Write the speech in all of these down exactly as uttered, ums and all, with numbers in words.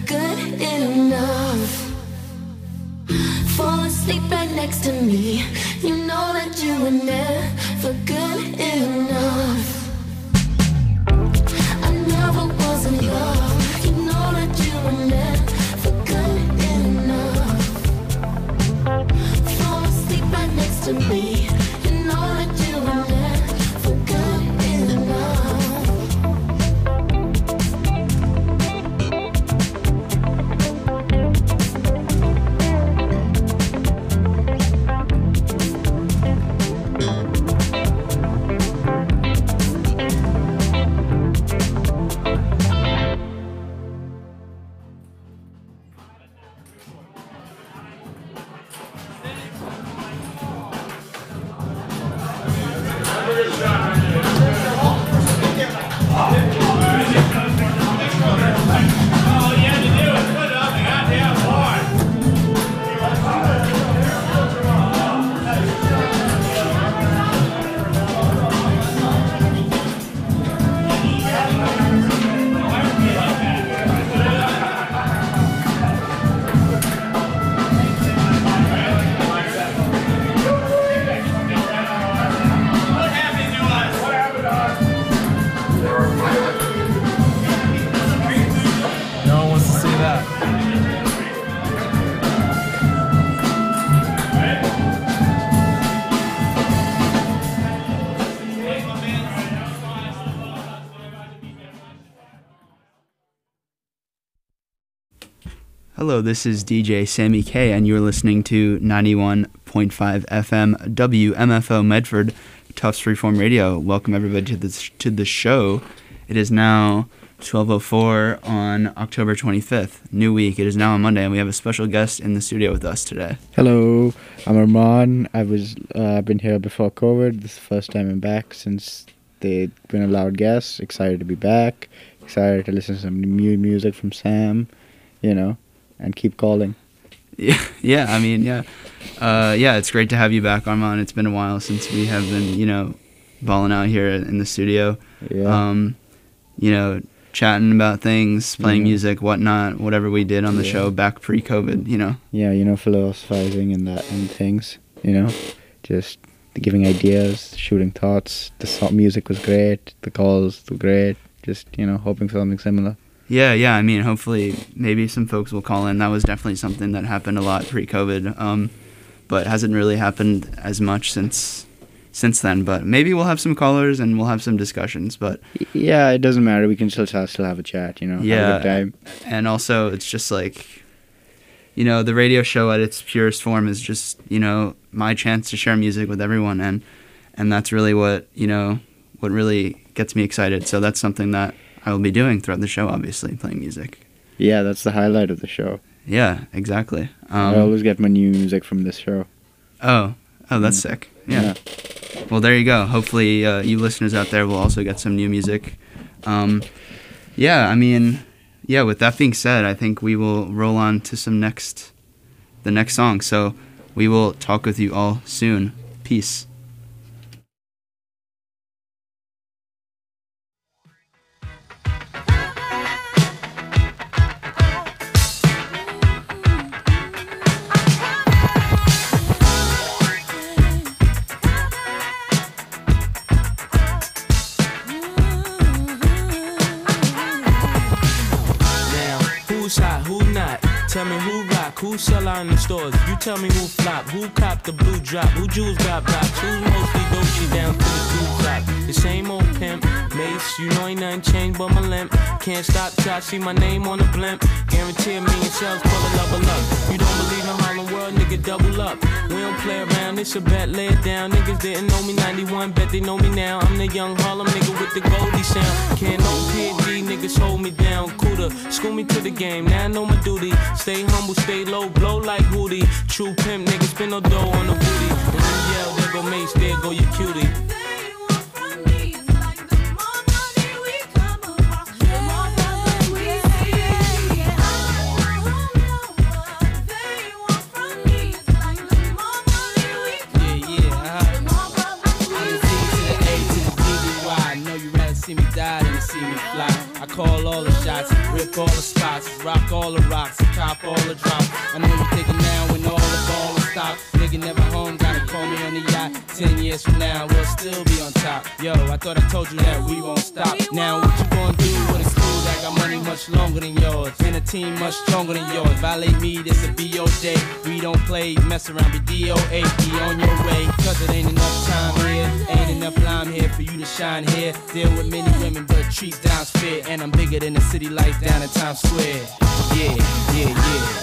good enough. Fall asleep right next to me. You know that you were never good enough. I never was in love. You know that you were never good enough. Fall asleep right next to me. You know that you were never good enough. Hello, this is D J Sammy K, and you're listening to ninety-one point five F M W M F O Medford, Tufts Freeform Radio. Welcome everybody to the to the show. It is now twelve oh four on October twenty-fifth, new week. It is now on Monday, and we have a special guest in the studio with us today. Hello, I'm Arman. I was uh, been here before COVID. This is the first time I'm back since they've been allowed guests. Excited to be back. Excited to listen to some new music from Sam. You know. And keep calling. Yeah, yeah. I mean, yeah, uh, yeah. It's great to have you back, Arman. It's been a while since we have been, you know, balling out here in the studio. Yeah. Um, you know, chatting about things, playing yeah. music, whatnot, whatever we did on the yeah. show back pre-COVID. You know. Yeah, you know, philosophizing and that and things. You know, just giving ideas, shooting thoughts. The song, music was great. The calls were great. Just you know, hoping for something similar. Yeah, yeah. I mean, hopefully, maybe some folks will call in. That was definitely something that happened a lot pre-COVID, um, but hasn't really happened as much since since then. But maybe we'll have some callers and we'll have some discussions. But yeah, it doesn't matter. We can still still have a chat. You know, yeah. Have a good time. And also, it's just like, you know, the radio show at its purest form is just you know my chance to share music with everyone, and and that's really what you know what really gets me excited. So that's something that I will be doing throughout the show, obviously, playing music. Yeah, that's the highlight of the show. Yeah, exactly. Um, I always get my new music from this show. Oh, oh, that's yeah. sick. Yeah. yeah. Well, there you go. Hopefully, uh, you listeners out there will also get some new music. Um, yeah, I mean, yeah. With that being said, I think we will roll on to some next, the next song. So we will talk with you all soon. Peace. Tell me who rock, who sell out in the stores. You tell me who flop, who cop the blue drop, who jewels got blocks, who's mostly Dolce down to the blue top. The same old pimp, Mace, you know ain't nothing changed but my limp. Can't stop till I see my name on the blimp. Guarantee a million sales, pull a level up. You don't believe in Harlem World, nigga, double up. We don't play around, it's a bet, lay it down. Niggas didn't know me ninety-one, bet they know me now. I'm the young Harlem nigga with the Goldie sound. Can't no P and D, niggas hold me down. Cooler, school me to the game, now I know my duty. Stay humble, stay low, blow like Hootie. True pimp, niggas spin no dough on the booty. And when you yell, there go Mace, there go your cutie. See me die, then see me fly. I call all the shots, rip all the spots, rock all the rocks, cop all the drops. I know you're thinking now when all the ball is stopped. Nigga never home, gotta call me on the yacht. Ten years from now, we'll still be on top. Yo, I thought I told you that we won't stop. Now what you gonna do with a crew that got money much longer than yours, and a team much stronger than yours? Violate me, this a B O J. We don't play, mess around, be D O A. Be on your way, cause it ain't enough time here. Ain't enough lime here for you to shine here. Deal with many women, but treat down's fair. And I'm bigger than the city lights down in Times Square. Yeah, yeah, yeah.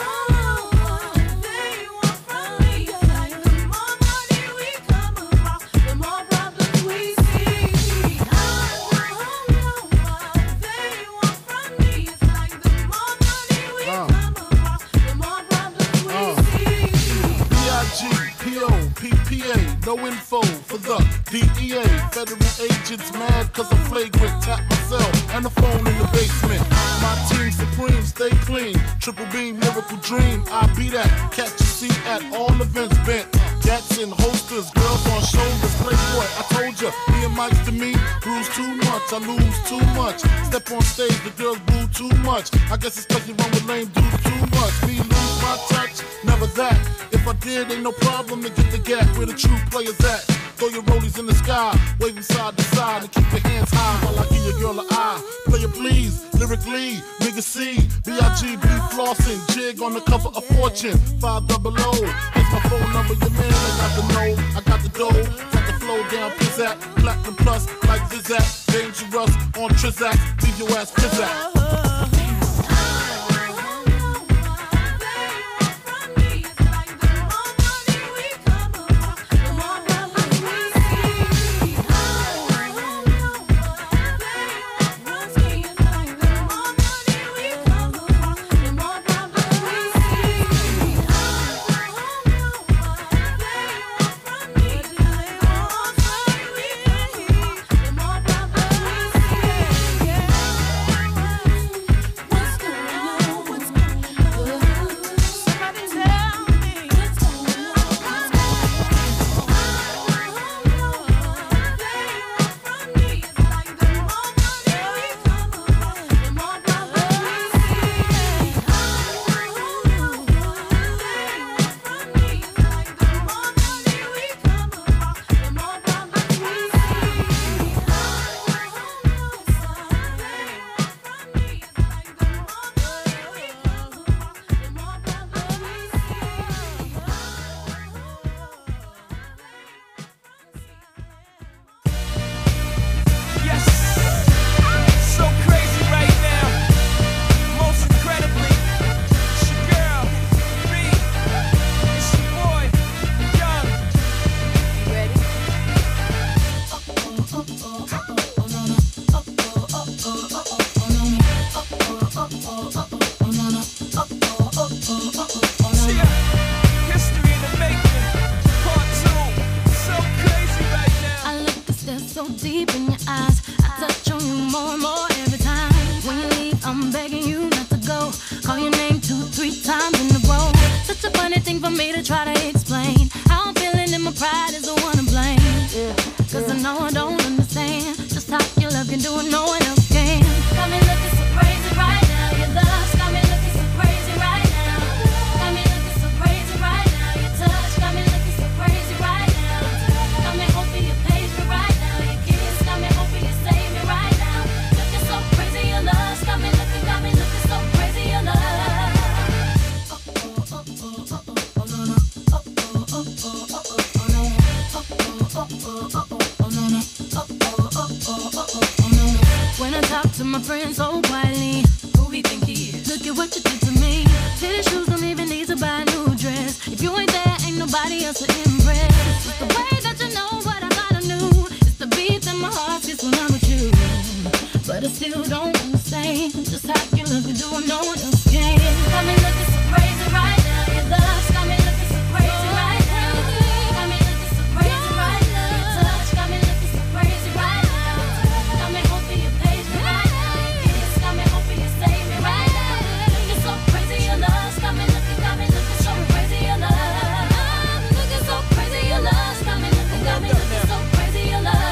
No info for the D E A. Federal agents mad cause I'm flagrant. Tap myself and the phone in the basement. My team supreme, stay clean. Triple beam, miracle dream. I be that. Catch a seat at all events bent. Gats and holsters, girls on shoulders. Playboy, I told ya, me and Mike's to me. Bruise too much, I lose too much. Step on stage, the girls boo too much. I guess it's cause you run with lame dudes too much. Me lose my touch, never that. If I did, ain't no problem to get the gap where the true players at. Throw your rollies in the sky, waving side to side, and keep your hands high while I give your girl an eye. Play it please, lyrically, nigga C, B I G B flossing, jig on the cover of Fortune, five double O. Here's my phone number, your man, I got the know, I got the dough, got the flow down, pizzazz, platinum plus, like Zizak, dangerous on Trizak, leave your ass pizzazz.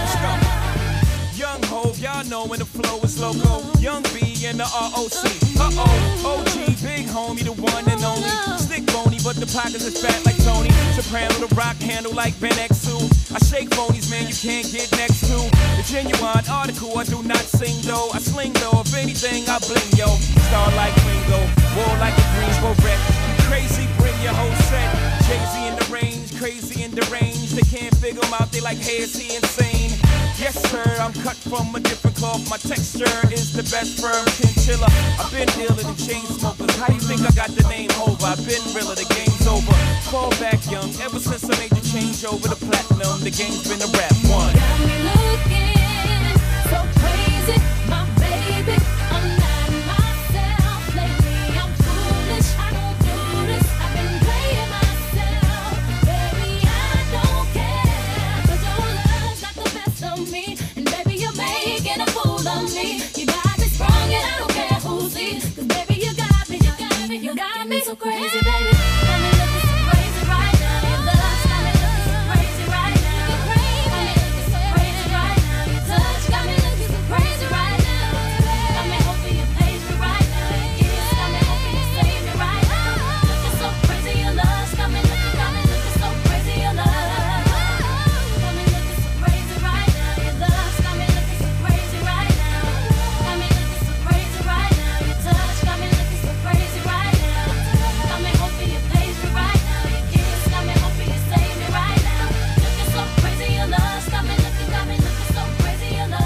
When the flow is loco, Young B and the R O C. Uh Uh-oh, O G, big homie, the one and only. Stick bony, but the pockets is fat like Tony. Soprano, the rock handle like Ben X two. I shake phonies, man, you can't get next to. The genuine article, I do not sing though. I sling though, if anything, I bling yo. Star like Ringo, war like a Greensboro wreck. Crazy, bring your whole set. Jay-Z in the range, crazy in the range. They can't figure him out, they like, hey, is he insane? Yes, sir, I'm cut from a different cloth. My texture is the best firm chinchilla. I've been dealing in chain smokers. How you think I got the name over? I've been realer, the game's over. Fall back young, ever since I made the change over to platinum. The game's been a rap one. Got me looking so crazy, my baby. I'm not myself lately. I'm foolish, I don't do this. I've been playing myself, baby. I don't care, 'cause your love's not the best of me, and baby you're making a fool of me. You got me sprung and I don't care who sees, 'cause baby you got me, you got me, you got me so crazy, baby. Got me looking so crazy right now. Your love's got me looking so crazy right now. You're crazy, got me looking so crazy right now. Your touch got me looking so crazy right now. Got me hoping you praise me right now. Your kiss got me hoping you save me right now. Looking so crazy, your love's got me looking, got me looking so crazy, your love. Got me looking so crazy right now. Your love's got me looking so crazy right now. Got me looking so crazy right now. Your touch got me looking so crazy right now. Got me hoping you praise me right now. Your kiss got me hoping you save me right now. Looking so crazy, your love's got me looking, got me looking so crazy, your love.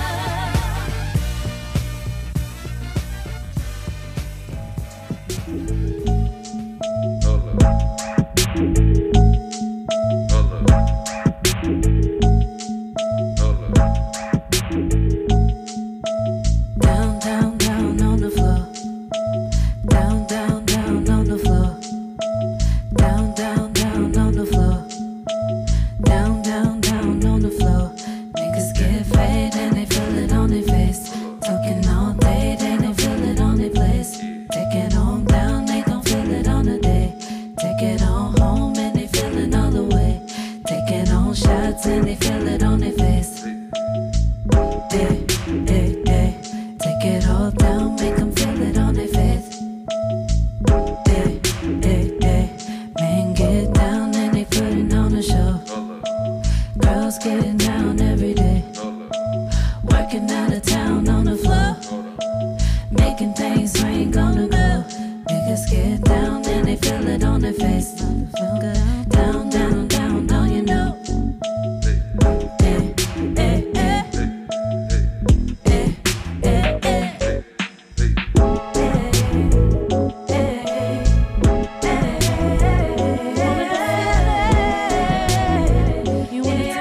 Down, down, down on the floor. Down, down, down on the floor. Down, down, down on the floor. Down, down, down on the floor. Niggas get paid and they feel it on their face. Talking all day, then they feel it on their place. Take it on down, they gon' feel it on the day. Take it on home and they feel it all the way. Take it on shots and they feel it on their face. Hey, hey, hey. Take it all down, make them feel it on their face. Hey, hey, hey. Man, get down and they putting on a show. Girls getting down every day. Working out of town on the floor. Making things rain, gonna go. Niggas get down and they feel it on their face. Down, down, down, don't you know? Hey, hey, hey. Hey, hey, hey. You want it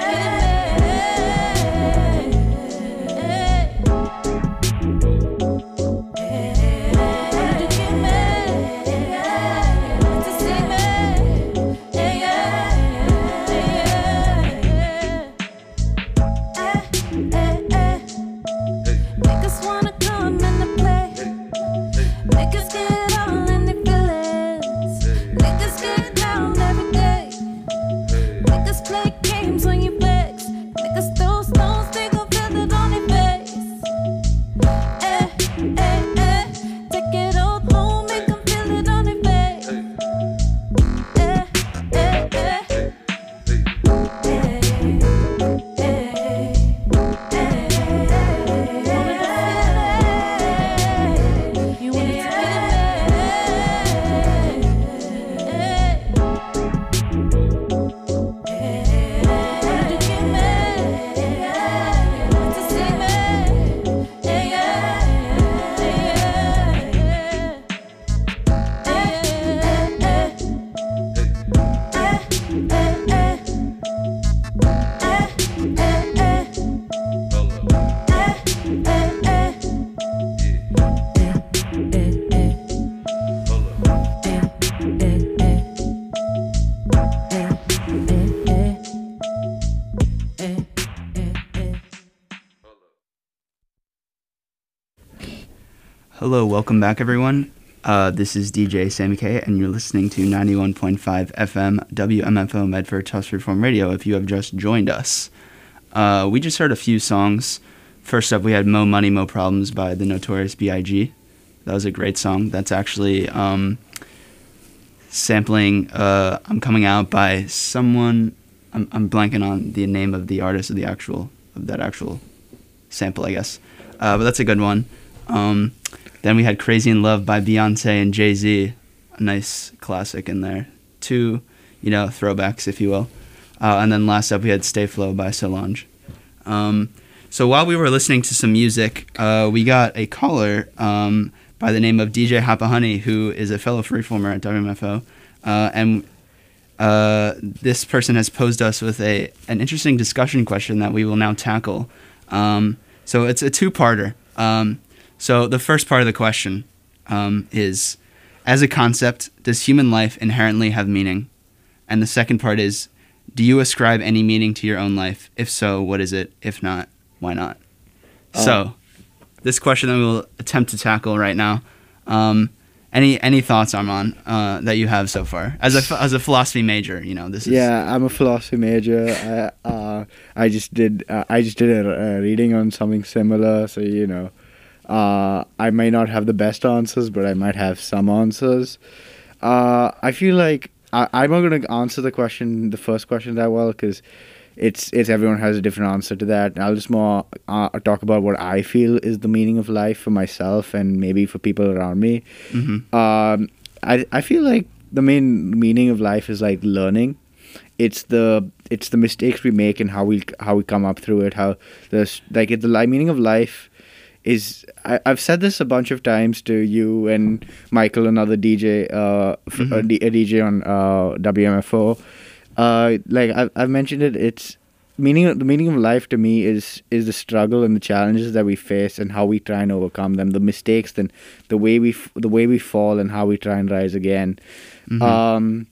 Niggas wanna come in the play. Niggas get all in their feelings. Niggas get down every day. Niggas play games when you vex. Niggas throw stones, they gon' feel it on their face. Eh, eh, eh. Take it all home, make them feel it on their face. Eh, eh, eh. You want it Hello, welcome back, everyone. Uh, this is D J Sammy K, and you're listening to ninety-one point five F M W M F O Medford Tufts Reform Radio. If you have just joined us, uh, we just heard a few songs. First up, we had "Mo Money, Mo Problems" by the Notorious B I G That was a great song. That's actually um, sampling uh, I'm Coming Out by someone, I'm, I'm blanking on the name of the artist of the actual, of that actual sample, I guess. Uh, but that's a good one. Um, then we had Crazy in Love by Beyonce and Jay-Z, a nice classic in there. Two, you know, throwbacks, if you will. Uh, and then last up we had Stay Flow by Solange. Um, so while we were listening to some music, uh, we got a caller um, by the name of D J Hapahoney, who is a fellow freeformer at W M F O. Uh, and uh, this person has posed us with a an interesting discussion question that we will now tackle. Um, so it's a two-parter. Um, so the first part of the question um, is, as a concept, does human life inherently have meaning? And the second part is, do you ascribe any meaning to your own life? If so, what is it? If not, why not? Oh. So, this question that we will attempt to tackle right now. Um, any any thoughts, Arman, uh, that you have so far as a as a philosophy major? You know, this is Yeah, I'm a philosophy major. I uh, I just did uh, I just did a, a reading on something similar. So you know, uh, I may not have the best answers, but I might have some answers. Uh, I feel like I, I'm not going to answer the question, the first question that well, because it's it's everyone has a different answer to that. I'll just more uh, talk about what I feel is the meaning of life for myself and maybe for people around me. Mm-hmm. Um, I I feel like the main meaning of life is like learning. It's the it's the mistakes we make and how we how we come up through it. How the like it, the li- meaning of life is. I, I've said this a bunch of times to you and Michael, another D J, uh, f- Mhm. a, D- a D J on uh, W M F O. Uh, like I've I've mentioned it. It's meaning the meaning of life to me is is the struggle and the challenges that we face and how we try and overcome them. The mistakes, then the way we f- the way we fall and how we try and rise again. Mhm. Um,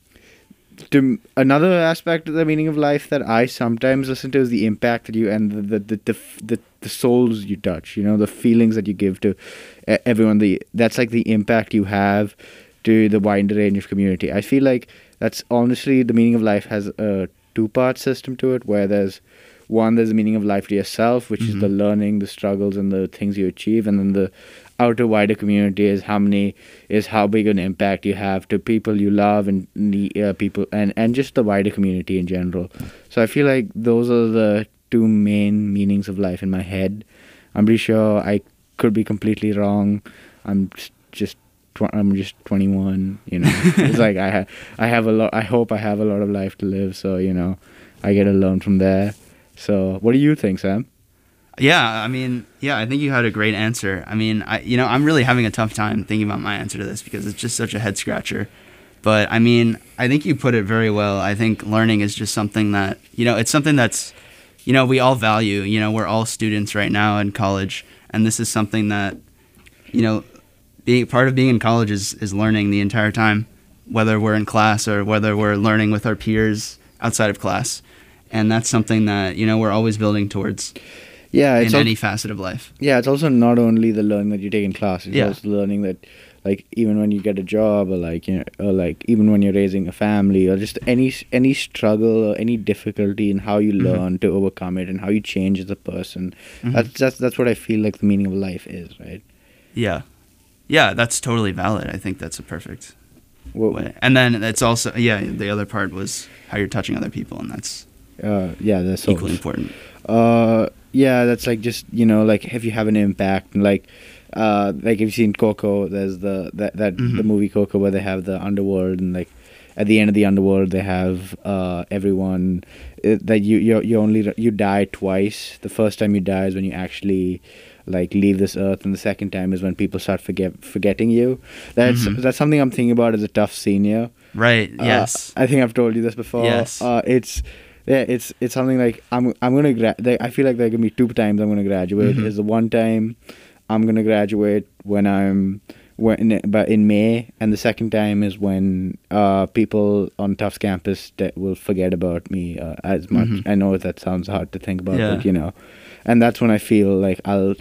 to another aspect of the meaning of life that I sometimes listen to is the impact that you and the the the the, the, the souls you touch. You know, the feelings that you give to e- everyone. The that's like the impact you have to the wider range of community. I feel like that's honestly the meaning of life has a two-part system to it, where there's one, there's the meaning of life to yourself, which Mhm. is the learning, the struggles, and the things you achieve, and then the outer wider community is how many is how big an impact you have to people you love and the uh, people and and just the wider community in general. So I feel like those are the two main meanings of life in my head. I'm pretty sure I could be completely wrong. I'm just, just tw- I'm just twenty-one, you know. It's like I ha- I have a lot I hope I have a lot of life to live, so you know, I get to learn from there. So what do you think, Sam? Yeah, I mean, yeah, I think you had a great answer. I mean, I you know, I'm really having a tough time thinking about my answer to this because it's just such a head scratcher. But I mean, I think you put it very well. I think learning is just something that, you know, it's something that's, you know, we all value. You know, we're all students right now in college, and this is something that, you know, being part of being in college is, is learning the entire time, whether we're in class or whether we're learning with our peers outside of class. And that's something that, you know, we're always building towards Yeah, it's in al- any facet of life. yeah, it's also not only the learning that you take in class. It's Yeah. also learning that, like, even when you get a job, or like, you know, or like even when you're raising a family, or just any any struggle or any difficulty in how you Mhm. learn to overcome it and how you change as a person. Mhm. That's that's that's what I feel like the meaning of life is, right? Yeah. Yeah, that's totally valid. I think that's a perfect Well, way. And then it's also, yeah, the other part was how you're touching other people, and that's uh, yeah, that's so. equally important. Uh, yeah, that's like just you know like if you have an impact and like, uh, like if you've seen Coco, there's the that that Mhm. the movie Coco where they have the underworld and like at the end of the underworld they have uh everyone uh, that you you you only you die twice. The first time you die is when you actually like leave this earth, and the second time is when people start forget forgetting you. That's Mhm. that's something I'm thinking about as a tough senior. Right, Uh, yes. I think I've told you this before. Yes. Uh, it's yeah, it's it's something like I'm I'm gonna gra- there- I feel like there are gonna be two times I'm gonna graduate. Mhm. Is the one time I'm gonna graduate when I'm when but in May, and the second time is when uh people on Tufts campus that will forget about me uh, as much. Mhm. I know that sounds hard to think about, Yeah. but you know, and that's when I feel like I'll.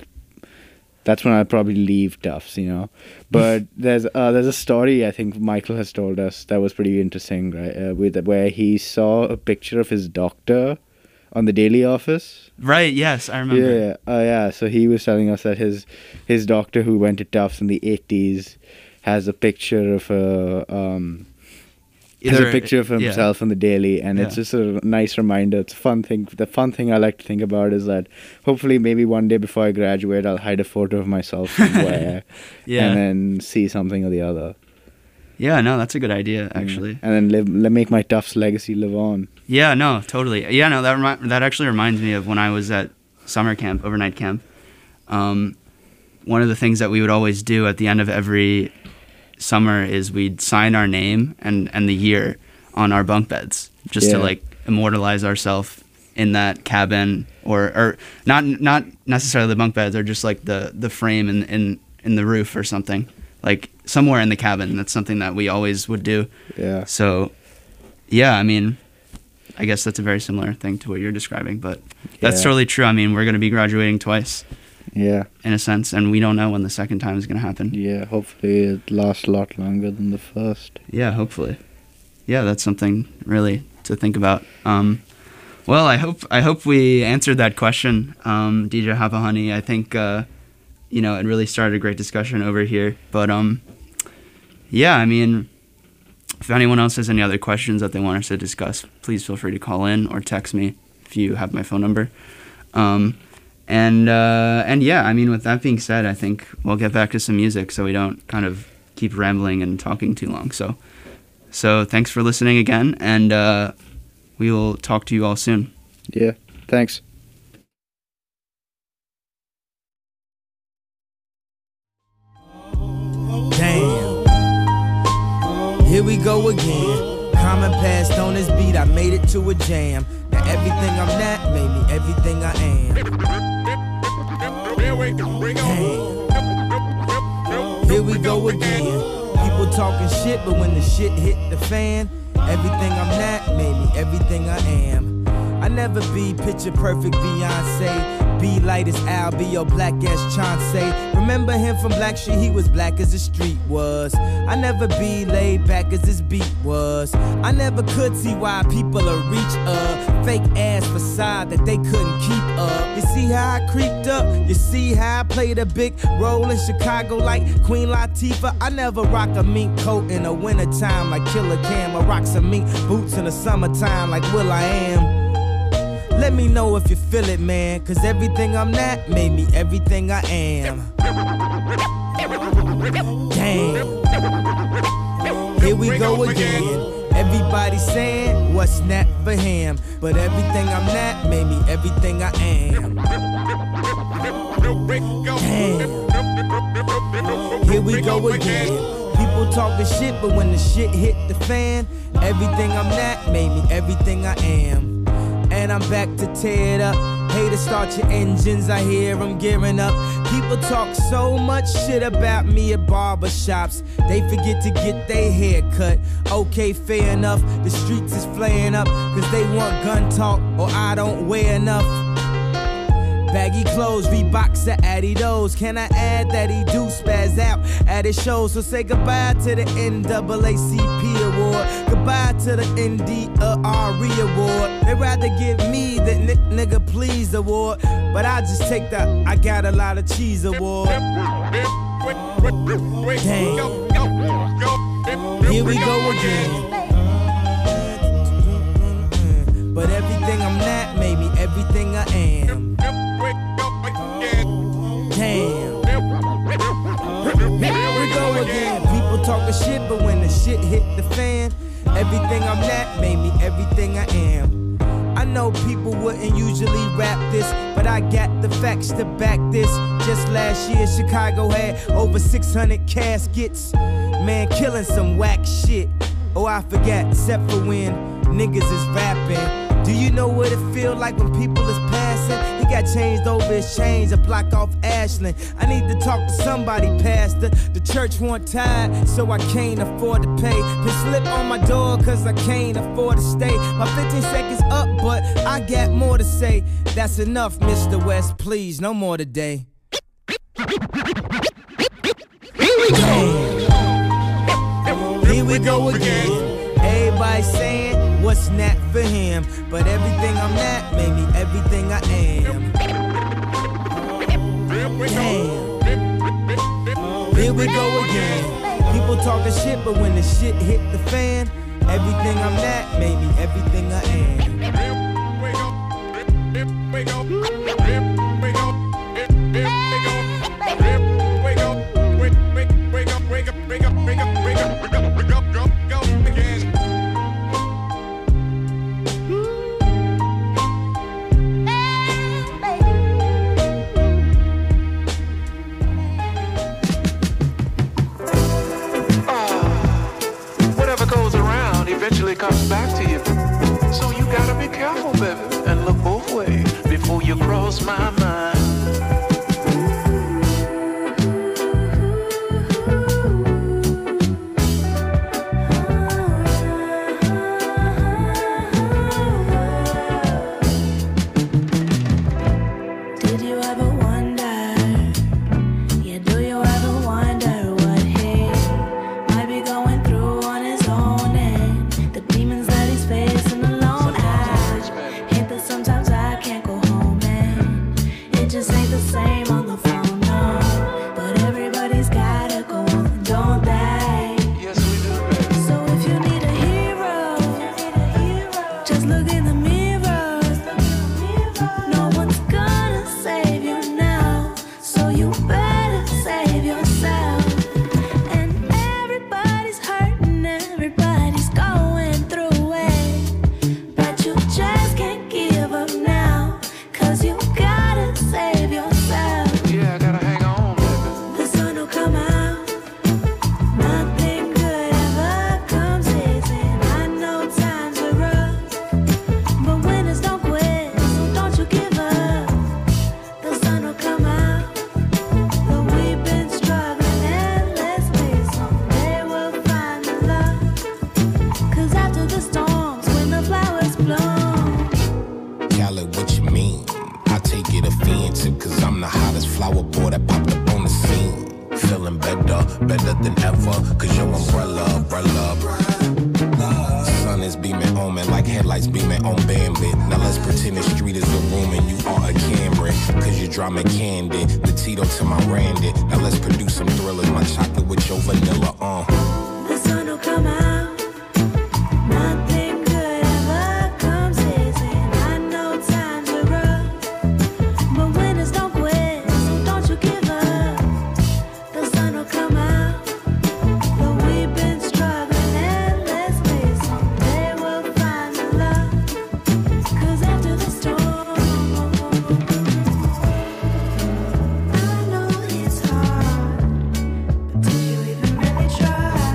That's when I'll probably leave Tufts, you know. But there's uh, there's a story I think Michael has told us that was pretty interesting, right? Uh, with where he saw a picture of his doctor on the Daily Office. Right. Yes, I remember. Yeah, uh, yeah. So he was telling us that his his doctor, who went to Tufts in the eighties, has a picture of a um, has Either- a picture of yeah. himself in the Daily, and it's Yeah. just a nice reminder. It's a fun thing. The fun thing I like to think about is that hopefully, maybe one day before I graduate, I'll hide a photo of myself somewhere, Yeah. and then see something or the other, Yeah. No, that's a good idea, actually. and then live, le- make my Tufts legacy live on. Yeah, no, totally. Yeah, no, that remi- that actually reminds me of when I was at summer camp, overnight camp. Um, one of the things that we would always do at the end of every summer is we'd sign our name and, and the year on our bunk beds, just to Yeah. like immortalize ourselves in that cabin, or or not not necessarily the bunk beds, or just like the, the frame in, in in the roof or something, like somewhere in the cabin. That's something that we always would do. Yeah. So, yeah, I mean, I guess that's a very similar thing to what you're describing, but that's Yeah. totally true. I mean, we're going to be graduating twice, Yeah. in a sense, and we don't know when the second time is going to happen. Yeah. Hopefully, it lasts a lot longer than the first. Yeah, hopefully. Yeah, that's something really to think about. Um, well, I hope I hope we answered that question, um, D J Hapa Honey. I think uh, you know, it really started a great discussion over here. But um, yeah, I mean, if anyone else has any other questions that they want us to discuss, please feel free to call in or text me if you have my phone number. Um, and uh, and yeah, I mean, with that being said, I think we'll get back to some music so we don't kind of keep rambling and talking too long. So, so thanks for listening again, and uh, we will talk to you all soon. Yeah. Thanks. Damn. Here we go again. Common passed on this beat, I made it to a jam. Now everything I'm not made me everything I am. Damn. Here we go again. People talking shit, but when the shit hit the fan, everything I'm not made me everything I am. I never be picture perfect Beyonce. Be light as Al, be your black as Chauncey. Remember him from Black Street, he was black as the street was. I never be laid back as this beat was. I never could see why people are reach a fake ass facade that they couldn't keep up. You see how I creeped up? You see how I played a big role in Chicago like Queen Latifah? I never rock a mink coat in the wintertime like Killer Cam. I rock some mink boots in the summertime like Will I Am. Let me know if you feel it, man, cause everything I'm not made me everything I am. Damn. Here we go again. Everybody saying what's not for him, but everything I'm not made me everything I am. Damn. Here we go again. People talking shit, but when the shit hit the fan, everything I'm not made me everything I am. And I'm back to tear it up. Hey, to start your engines, I hear them gearing up. People talk so much shit about me at barbershops. They forget to get their hair cut. Okay, fair enough. The streets is flaring up, cause they want gun talk, or I don't wear enough. Baggy clothes, Reeboks or Adidas. Can I add that he do spaz out at his shows? So say goodbye to the N double A C P award. Goodbye to the N D R E award. They rather give me the n- nigga please award, but I just take the I got a lot of cheese award. Damn. Here we go again. But everything I'm not made me everything I am. Damn. Here we go again. People talking shit, but when the shit hit the fan, everything I'm not made me everything I am. I know people wouldn't usually rap this, but I got the facts to back this. Just last year, Chicago had over six hundred caskets. Man, killing some whack shit. Oh, I forgot, except for when niggas is rapping. Do you know what it feel like when people is passing? He got changed over his chains, a block off Ashland. I need to talk to somebody, pastor. The church want tired, so I can't afford to pay. Been slip on my door, cause I can't afford to stay. My fifteen seconds up, but I got more to say. That's enough, Mister West, please, no more today. Damn. Here we go again. Everybody saying what's not for him. But everything I'm not made me everything I am. Damn. Here we go again. People talking shit, but when the shit hit the fan, everything I'm not made me everything I am. Eventually comes back to you. So you gotta be careful, baby, and look both ways before you cross my mind. Did you ever wonder? Yeah, do you ever wonder what he might be going through on his own and the demons that he's facing alone? I hate that sometimes I can't go home and it just ain't the same on the phone, no. But everybody's gotta go on, don't they? Yes, we do, baby. So if you need a hero, just look in the mirror. No one's gonna save you now, so you better save yourself. And everybody's hurting, everybody's going through it, but you just can't give up now, cause you gotta save yourself. Yeah, I gotta hang on, baby. The sun will come out, nothing good ever comes easy. I know times are rough, but winners don't quit, so don't you give up. The sun will come out, but we've been struggling endlessly. Someday we'll find the love, cause after the storms, when the flowers bloom. Khaled, what you mean? I take it offensive, cause I'm the hottest flower boy that popped up on the scene. Feeling better, better than ever, cause your umbrella, umbrella. Sun is beaming on me like headlights beaming on Bambit. Now let's pretend the street is a room and you are a Camry, cause you draw me candy, the Tito to my Randy. Now let's produce some thrillers, my chocolate with your vanilla, uh. The sun will come out, nothing good ever comes easy. I know times are rough, but winners don't quit, so don't you give up. The sun will come out, but we've been struggling endlessly. Someday we'll find the love, cause after the storm, I know it's hard, but do you even really try?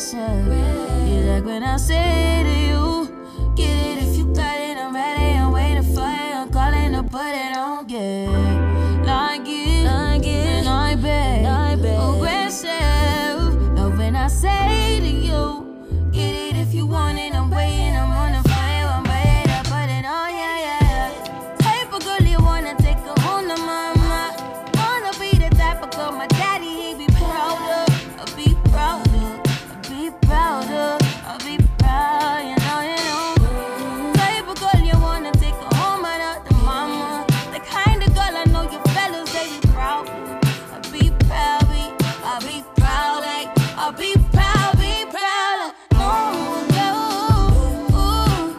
aggressive. You like when I say to you, get it if you got it, I'm ready, I'm waiting for it, I'm calling to put it on, yeah. Like it, like it, like bad, like bad, aggressive. Love when I say to you, get it if you want it, I'm waiting, I'm on the fire, I'm ready to put it on, yeah, yeah. Type of girl you wanna take her home to mama. Wanna be the type of girl my daddy, he be proud of. I'll be proud of, I'll be proud of, I'll be proud, you know, you know. Type of girl you wanna take her home without the mama. The kind of girl I know you fellas, they be proud of. I'll be proud, be, I'll be proud, like, I'll be proud, be proud, like, oh, yeah, ooh,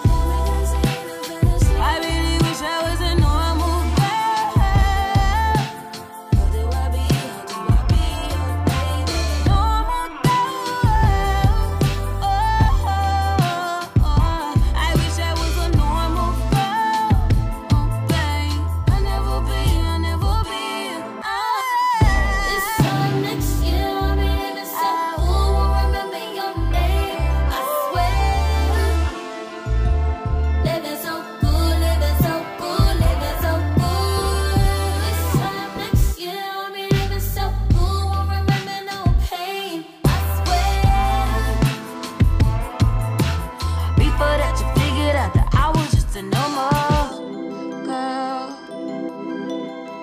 ooh. I really wish I was a normal girl. How do I be, how do I be your baby? Normal girl. Oh, oh, oh. I wish I was a normal girl. Oh, babe. I'll never be, I'll never be. Ah. This time next year, I'll be living so cool. Won't remember your name, I swear. Living so good, living so good, living so good. This time next year, I'll be living so cool. Won't remember no pain, I swear. Before that, you figured out that I was just a normal girl.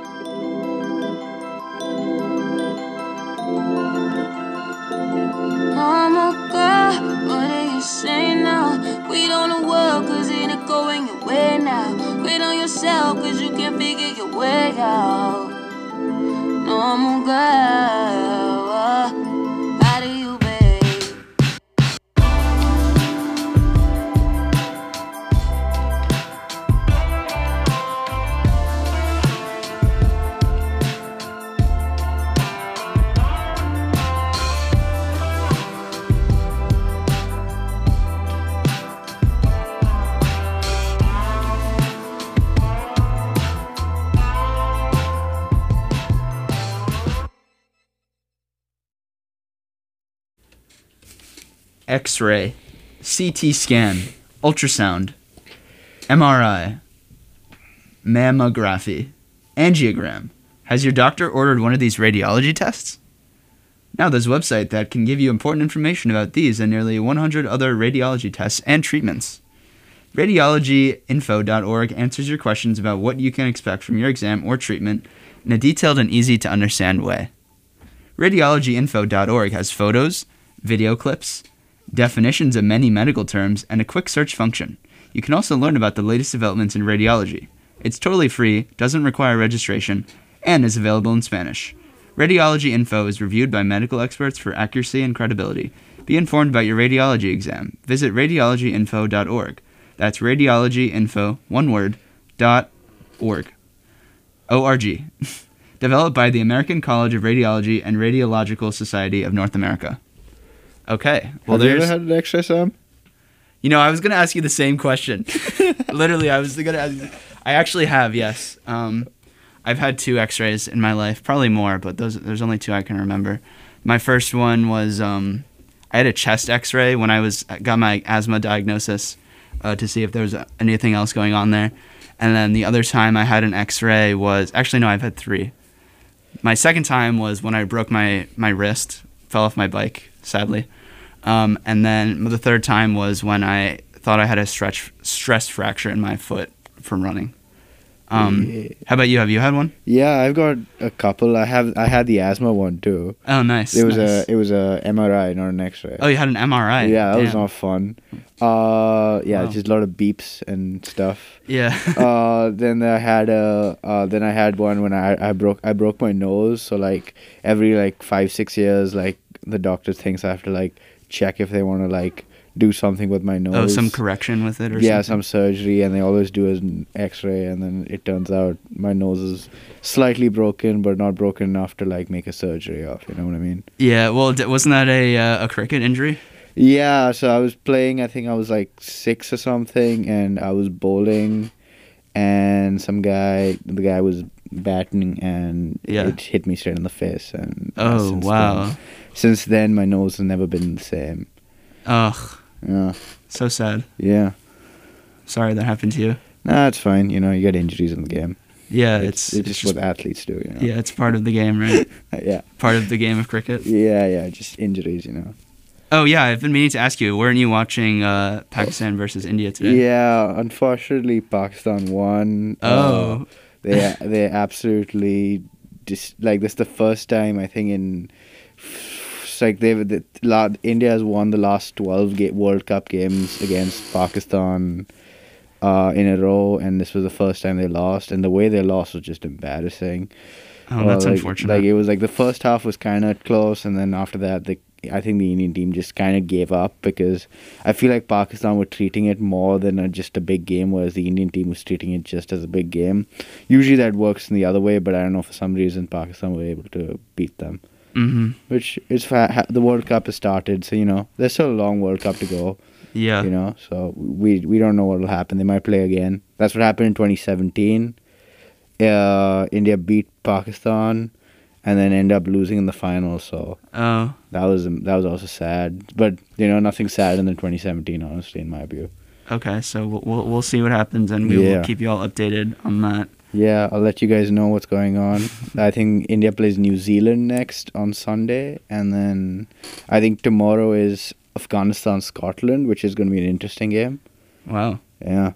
Normal girl, what do you say now? Quit on the world, cause it ain't going your way now. Quit on yourself, cause you can't figure your way out. Normal girl, uh, how do you, babe? X-ray, C T scan, ultrasound, M R I, mammography, angiogram. Has your doctor ordered one of these radiology tests? Now there's a website that can give you important information about these and nearly one hundred other radiology tests and treatments. radiology info dot org answers your questions about what you can expect from your exam or treatment in a detailed and easy to understand way. radiology info dot org has photos, video clips, definitions of many medical terms, and a quick search function. You can also learn about the latest developments in radiology. It's totally free, doesn't require registration, and is available in Spanish. Radiology Info is reviewed by medical experts for accuracy and credibility. Be informed about your radiology exam. Visit radiology info dot org. That's radiologyinfo, one word, dot org. O R G. Developed by the American College of Radiology and Radiological Society of North America. Okay. Well, Have you there's. ever had an X-ray, Sam? You know, I was gonna ask you the same question. Literally, I was gonna. Ask, I actually have, yes. Um, I've had two X-rays in my life, probably more, but those there's only two I can remember. My first one was um, I had a chest X-ray when I was got my asthma diagnosis uh, to see if there was anything else going on there, and then the other time I had an X-ray was actually no, I've had three. My second time was when I broke my my wrist, fell off my bike, sadly. Um, and then the third time was when I thought I had a stretch, stress fracture in my foot from running. Um, Yeah. How about you? Have you had one? Yeah, I've got a couple. I have. I had the asthma one too. Oh, nice. It was nice. a. It was a M R I, not an X-ray. Oh, you had an M R I? Yeah, that was Damn. not fun. Uh, yeah, Wow. just a lot of beeps and stuff. Yeah. uh, then I had a. Uh, then I had one when I I broke I broke my nose. So like every like five six years, like the doctor thinks I have to like check if they want to like do something with my nose. Oh, some correction with it or yeah, something? some surgery, and they always do an X-ray, and then it turns out my nose is slightly broken, but not broken enough to like make a surgery of. You know what I mean? Yeah. Well, d- wasn't that a uh, a cricket injury? Yeah. So I was playing. I think I was like six or something, and I was bowling, and some guy, the guy was batting, and Yeah. it hit me straight in the face. And uh, Oh, since wow. Then, since then, my nose has never been the same. Ugh, Yeah, so sad. yeah. Sorry that happened to you. Nah, it's fine. You know, you get injuries in the game. Yeah, It's it's it's, just what athletes do. You know. yeah, it's part of the game, right? yeah, Part of the game of cricket. yeah, yeah. Just injuries. You know. Oh yeah, I've been meaning to ask you, weren't you watching uh, Pakistan versus India today? Yeah, unfortunately, Pakistan won. Oh. Uh, they they absolutely just like this is the first time I think in it's like they've the, la- India has won the last twelve ga- World Cup games against Pakistan uh, in a row, and this was the first time they lost, and the way they lost was just embarrassing. Oh, Uh, that's like, unfortunate. Like it was like the first half was kind of close, and then after that, the I think the Indian team just kind of gave up because I feel like Pakistan were treating it more than a, just a big game, whereas the Indian team was treating it just as a big game. Usually that works in the other way, but I don't know, for some reason Pakistan were able to beat them. Mm-hmm. Which is fa- ha- the World Cup has started, so you know there's still a long World Cup to go. Yeah. You know, so we we don't know what will happen. They might play again. That's what happened in twenty seventeen. Uh, India beat Pakistan, and then end up losing in the final. So Oh, that was that was also sad. But you know, nothing sadder than twenty seventeen, honestly, in my view. okay. So we'll we'll, we'll see what happens, and we Yeah. will keep you all updated on that. Yeah, I'll let you guys know what's going on. I think India plays New Zealand next on Sunday, and then I think tomorrow is Afghanistan Scotland, which is going to be an interesting game. Wow, Yeah,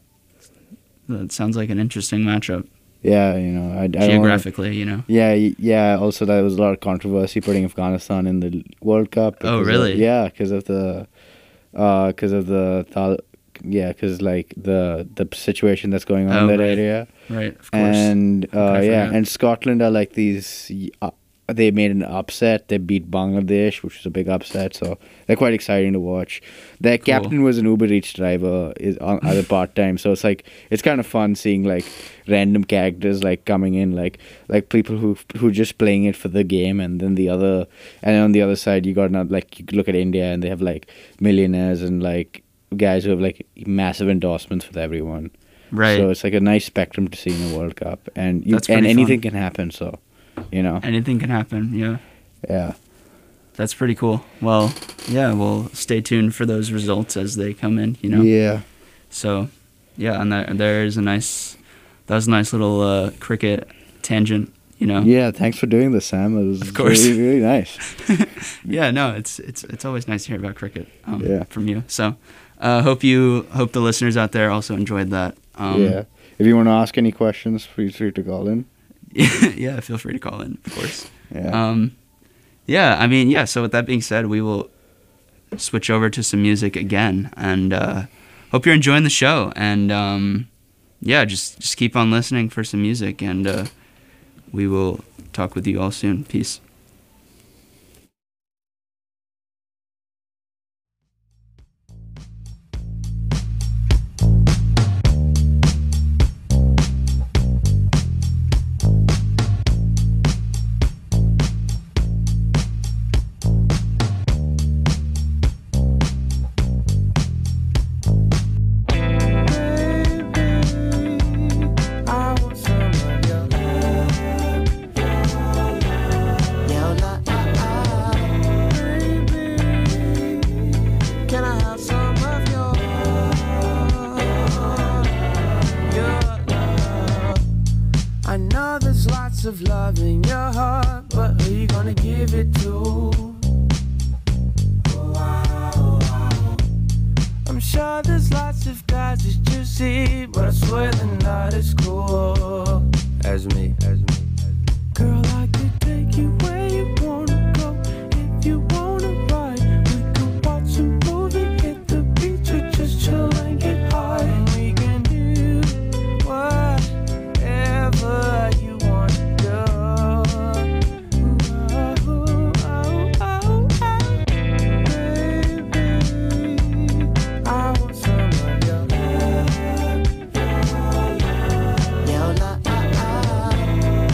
that sounds like an interesting matchup yeah, you know, I, I don't wanna, geographically. You know. Yeah, y- yeah. Also, there was a lot of controversy putting Afghanistan in the World Cup. Oh, because of- really? yeah, because of the, uh, because of the, Tal- yeah, because like the the situation that's going on Oh, in that right. area. Right. Of course. And How uh, could I yeah, forget? and Scotland are like these. Uh, they made an upset. They beat Bangladesh, which was a big upset. So they're quite exciting to watch. Their Cool. captain was an Uber Eats driver, is on other part time. So it's like it's kind of fun seeing like random characters like coming in, like like people who who just playing it for the game, and then the other, and on the other side you got not like you look at India and they have like millionaires and like guys who have like massive endorsements with everyone. Right. So it's like a nice spectrum to see in the World Cup, and you, That's and pretty anything fun. can happen. So, you know, Anything can happen. Yeah. yeah, That's pretty cool. Well, yeah, we'll stay tuned for those results as they come in, you know? yeah, So, yeah, and there, there's a nice, that was a nice little uh, cricket tangent, you know? yeah. Thanks for doing this, Sam. It was Of course. really, really nice. Yeah, no, it's it's it's always nice to hear about cricket um, Yeah. from you. So, uh, hope you, hope the listeners out there also enjoyed that. Um, yeah. If you want to ask any questions, feel free to call in. yeah, feel free to call in, of course. Yeah. Um, yeah, I mean, yeah, so with that being said, we will switch over to some music again, and uh, hope you're enjoying the show, and um, yeah, just, just keep on listening for some music, and uh, we will talk with you all soon. Peace. I want some of your love. Your love. Baby, can I have some of your your love? I know there's lots of love in your heart, but who you gonna give it to? I'm sure there's lots of guys that you see, but I swear they're not as cool as me. As me. Girl, I could take you where you wanna go. If you wanna ride, we could watch a movie, hit the beach, or just chill and get high. And we can do whatever you wanna do. Ooh, ooh, oh, oh, oh. Baby, I want some of your love. Your love.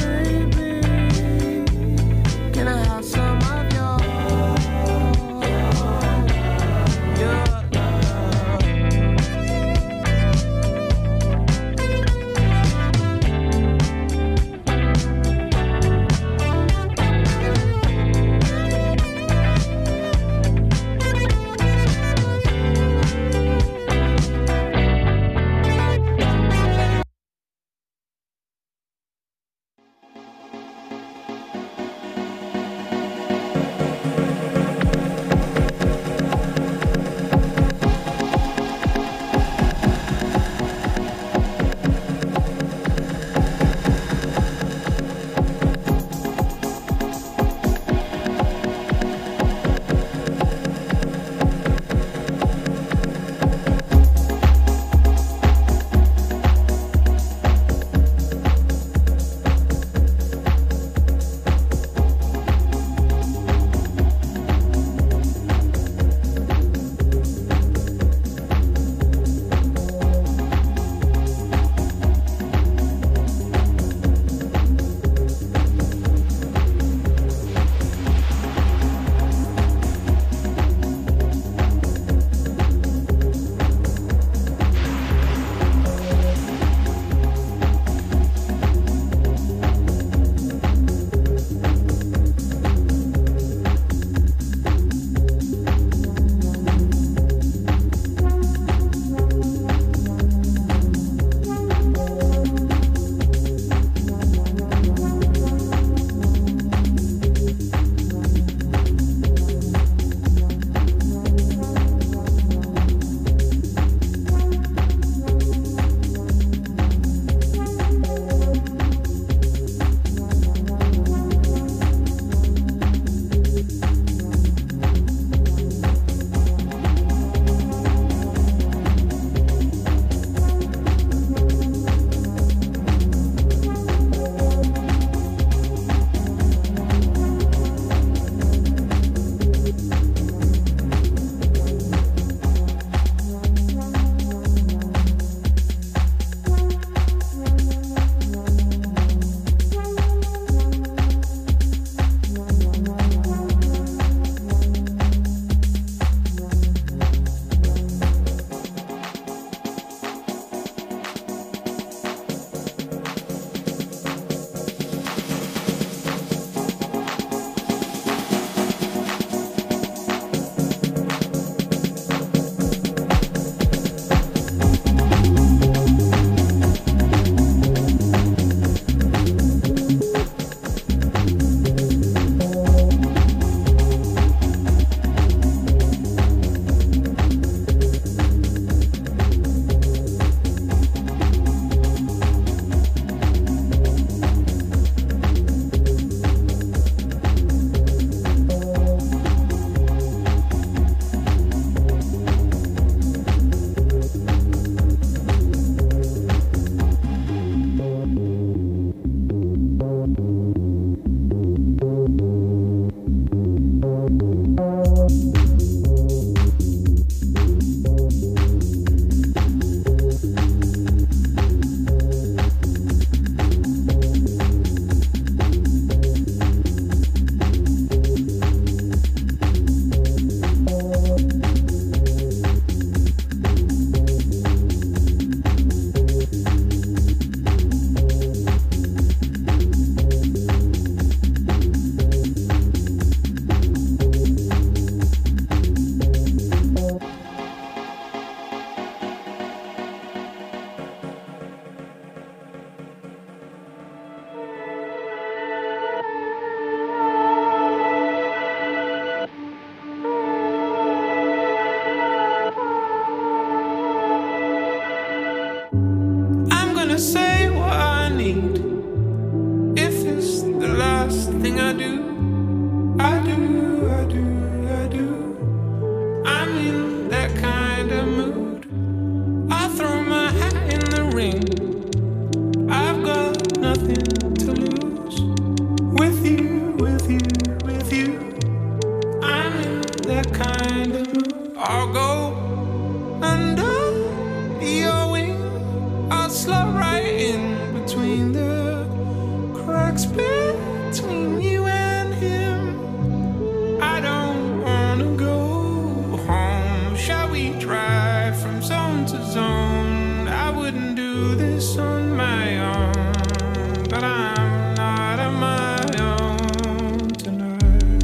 I'll go under your wing. I'll slide right in between the cracks between you and him. I don't wanna go home. Shall we drive from zone to zone? I wouldn't do this on my own, but I'm not on my own tonight.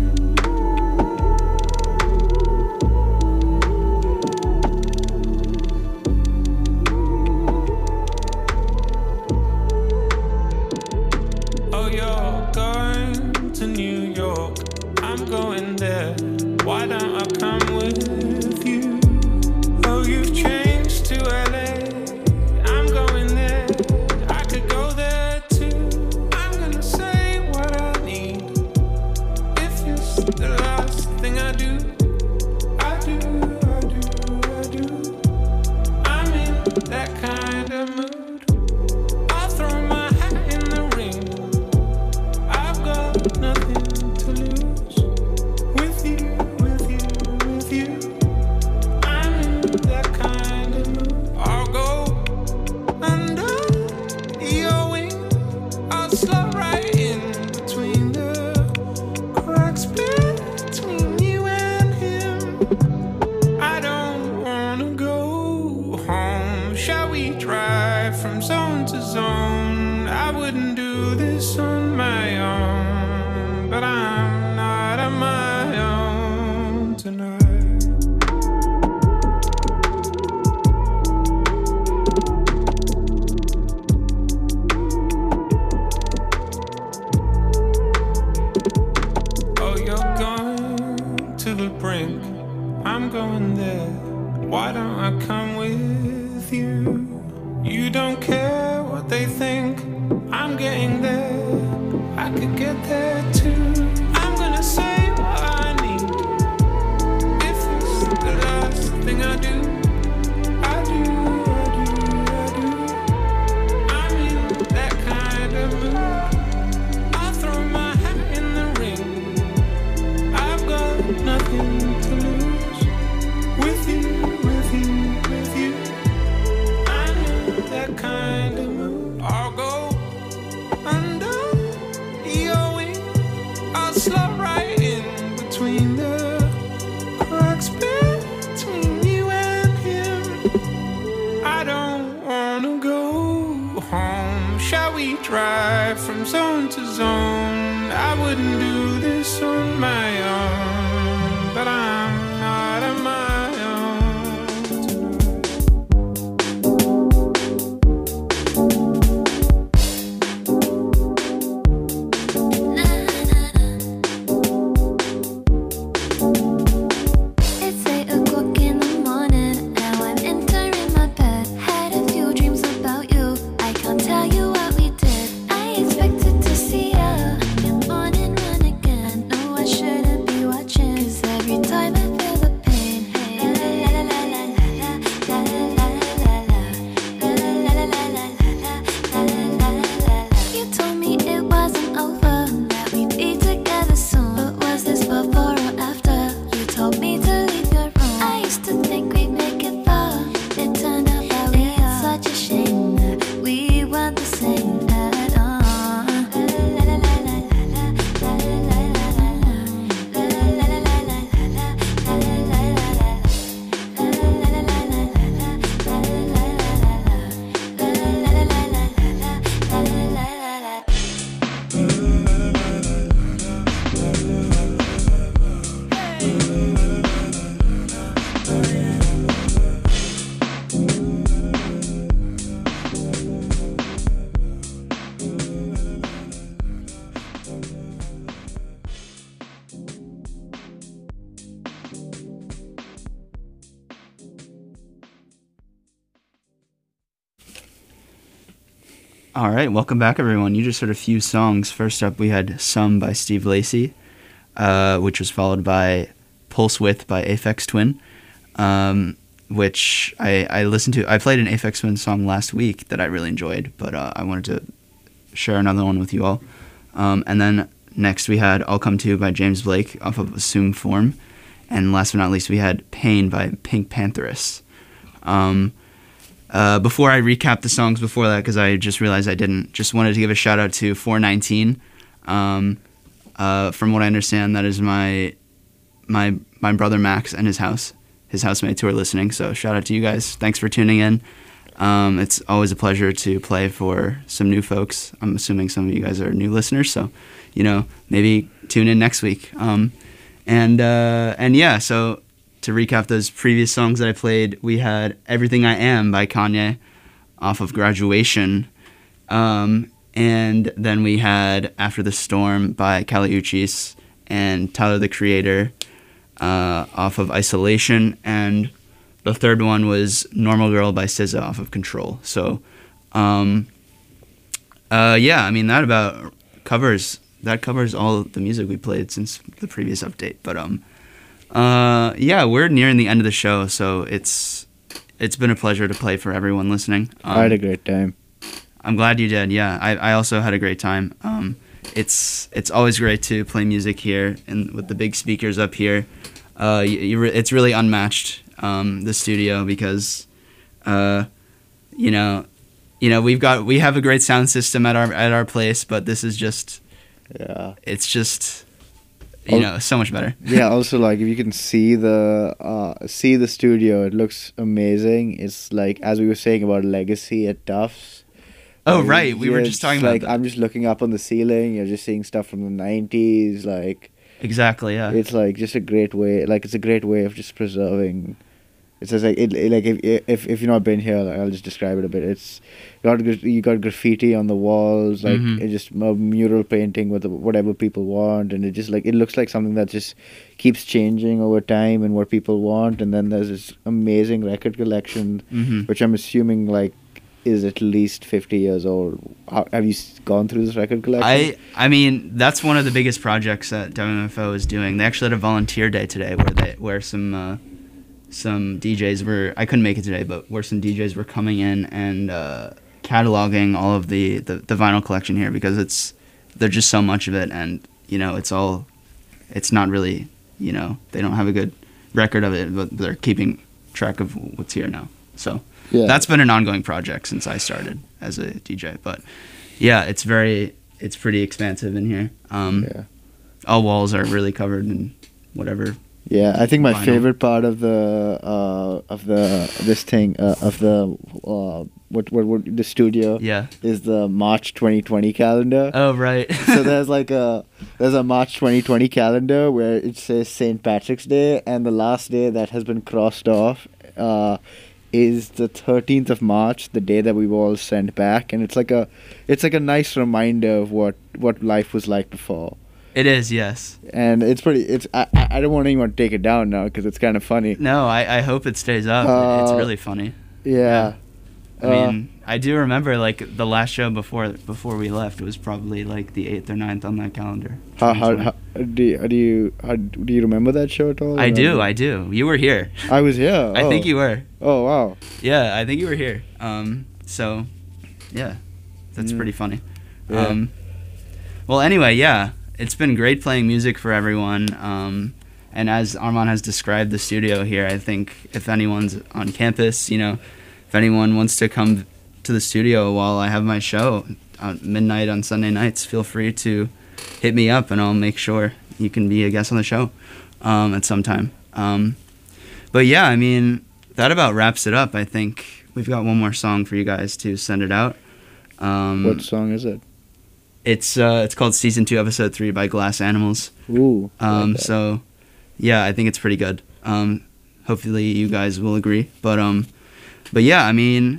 Oh, you're going to New York, I'm going there. Why don't I come with you? Oh, you've changed to L A, I'm going there. I could go there too. I'm gonna say what I need. If it's the last thing I do, I do, I do, I do. I'm in that kind of mood. I'll throw my hat in the ring. I've got nothing to lose. With you, with you, with you. I'm in that kind of mood. I'll go under your wing. I'll slide right in between the cracks between you and him. I don't wanna go home. Shall we drive from zone to zone? I wouldn't do this on my own, but I'm not on my own tonight. Oh, you're going to the brink, I'm going there. Why don't I come with you? You don't care what they think, I'm getting there. I could get there too. I'm gonna say what I need. If it's the last thing I do, I do, I do, I do. I'm in that kind of mood. I'll throw my hat in the ring. I've got nothing to lose. With you, with you, with you. I'm in that kind of mood. I'll go under your wing. I'll slide right in between the cracks between you and him. I don't wanna go home. Shall we drive from zone to zone? I wouldn't do this on my own, but I'm not on my own tonight. It's eight o'clock in the morning. Now I'm entering my bed. Had a few dreams about you. I can't tell you what we did. I expected to see ya in the morning run again. I know I shouldn't be watching, 'cause every time I feel the pain. La la la la la la la la la la la la la la la la la la. You told me it wasn't over, that we'd be together soon. But was this before or after? You told me to leave your room. I used to think we'd make it far. It turned out that we are. It's such a shame that we weren't the same at all. La la la la la la la la la la la la la la la la All right, welcome back, everyone. You just heard a few songs. First up, we had Some by Steve Lacy, uh, which was followed by Pulse Width by Aphex Twin, um, which I, I listened to. I played an Aphex Twin song last week that I really enjoyed, but uh, I wanted to share another one with you all. Um, and then next we had I'll Come To by James Blake off of Assume Form. and last but not least, we had Pain by Pink Pantheress. Um, uh, before I recap the songs before that, because I just realized I didn't, just wanted to give a shout out to four nineteen. Um, uh, from what I understand, that is my my my brother Max and his house, his housemates who are listening. So shout out to you guys. Thanks for tuning in. Um, it's always a pleasure to play for some new folks. I'm assuming some of you guys are new listeners, so you know maybe tune in next week. Um, and uh, and yeah, so. To recap those previous songs that I played, we had Everything I Am by Kanye off of Graduation. Um, and then we had After the Storm by Kali Uchis and Tyler, the Creator, uh, off of Isolation. And the third one was Normal Girl by S Z A off of Control. So, um, uh, yeah, I mean, that about covers, that covers all the music we played since the previous update. But, um, Uh, yeah, we're nearing the end of the show, so it's it's been a pleasure to play for everyone listening. Um, I had a great time. I'm glad you did. Yeah, I, I also had a great time. Um, it's it's always great to play music here and with the big speakers up here. Uh, you, you re- it's really unmatched, um, the studio, because, uh, you know, you know we've got we have a great sound system at our at our place, but this is just Yeah. it's just. You know, so much better. Yeah. Also, like if you can see the uh, see the studio, it looks amazing. It's like as we were saying about Legacy at Tufts. Oh like, right, we were yeah, just talking it's about like that. I'm just looking up on the ceiling. You're just seeing stuff from the nineties. Like Exactly. Yeah. it's like just a great way. Like it's a great way of just preserving. It's just like it, it like if if if you've not been here, like, I'll just describe it a bit. It's you got gra- you got graffiti on the walls, like Mhm. it's just a mural painting with whatever people want, and it just like it looks like something that just keeps changing over time and what people want. And then there's this amazing record collection, Mhm. which I'm assuming like is at least fifty years old. How, have you s- gone through this record collection? I I mean that's one of the biggest projects that W M F O is doing. They actually had a volunteer day today where they where some uh, some D Js were I couldn't make it today, but where some D Js were coming in and uh, cataloging all of the, the, the vinyl collection here, because it's there's just so much of it, and you know it's all it's not really you know they don't have a good record of it, but they're keeping track of what's here now. So Yeah. that's been an ongoing project since I started as a D J. But yeah, it's very it's pretty expansive in here. Um, Yeah. All walls are really covered in whatever. Yeah, I think my Vinyl. favorite part of the uh, of the this thing uh, of the uh, what, what what the studio Yeah. is the March twenty twenty calendar. Oh right. So there's like a there's a March twenty twenty calendar where it says Saint Patrick's Day, and the last day that has been crossed off uh, is the thirteenth of March, the day that we were all sent back, and it's like a it's like a nice reminder of what what life was like before. It is, yes. And it's pretty. It's I. I I don't want anyone to take it down now because it's kind of funny. No, I, I hope it stays up. it's Uh, really funny. Yeah. I Uh, mean, I do remember like the last show before before we left was probably like the eighth or ninth on that calendar. How how, how do you, how do you how, do you remember that show at all? I Or- do, I do. You were here. I was here. I think oh. you were. Oh wow. Yeah, I think you were here. Um, so, yeah, that's Yeah. pretty funny. Yeah. Um, well, anyway, yeah, it's been great playing music for everyone. Um, and as Armand has described the studio here, I think if anyone's on campus, you know, if anyone wants to come to the studio while I have my show at midnight on Sunday nights, feel free to hit me up and I'll make sure you can be a guest on the show um, at some time. Um, but yeah, I mean, that about wraps it up. I think we've got one more song for you guys to send it out. Um, What song is it? It's uh, it's called Season Two, Episode Three by Glass Animals. Ooh. I like Um, that. so, yeah, I think it's pretty good. Um, hopefully you guys will agree. But um, but yeah, I mean,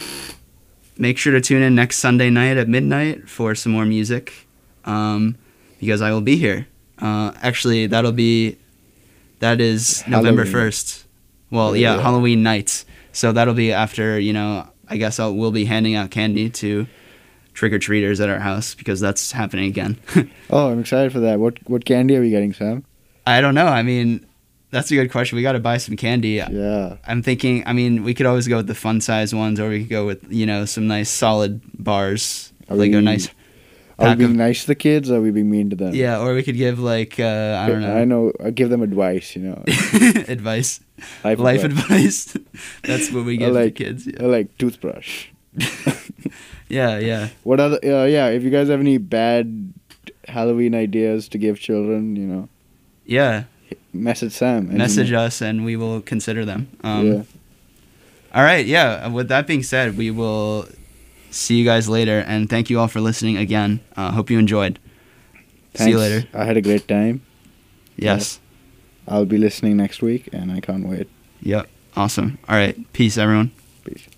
make sure to tune in next Sunday night at midnight for some more music, um, because I will be here. Uh, actually, that'll be that is November Halloween. first. Well, yeah, Yeah. Halloween nights. So that'll be after, you know, I guess I'll we'll be handing out candy to trick or treaters at our house because that's happening again. Oh, I'm excited for that. What what candy are we getting, Sam? I don't know. I mean, that's a good question. We got to buy some candy. Yeah. I'm thinking, I mean, we could always go with the fun size ones, or we could go with, you know, some nice solid bars. Are like a we- nice. Are we pack being of, nice to the kids, or are we being mean to them? yeah, or we could give like uh, I don't know I know. I give them advice. You know, advice, life, life advice. advice. That's what we Or give like, the kids. Yeah, or like toothbrush. yeah, yeah. What other? Uh, yeah, if you guys have any bad Halloween ideas to give children, you know, yeah. message Sam. and, Message you know, us and we will consider them. Um, yeah. All right, yeah. With that being said, we will see you guys later, and thank you all for listening again. Uh, hope you enjoyed. See you Thanks. later. I had a great time. Yes. I'll be listening next week, and I can't wait. Yep. Awesome. All right. Peace, everyone. Peace.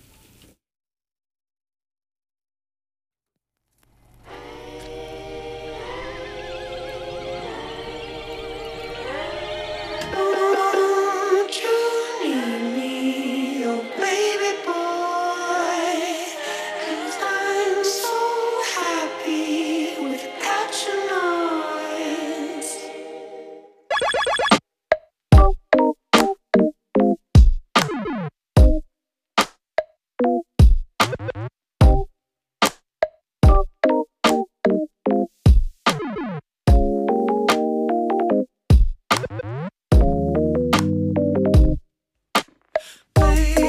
Don't you need me, oh baby boy? 'Cause I'm so happy without your noise. Baby.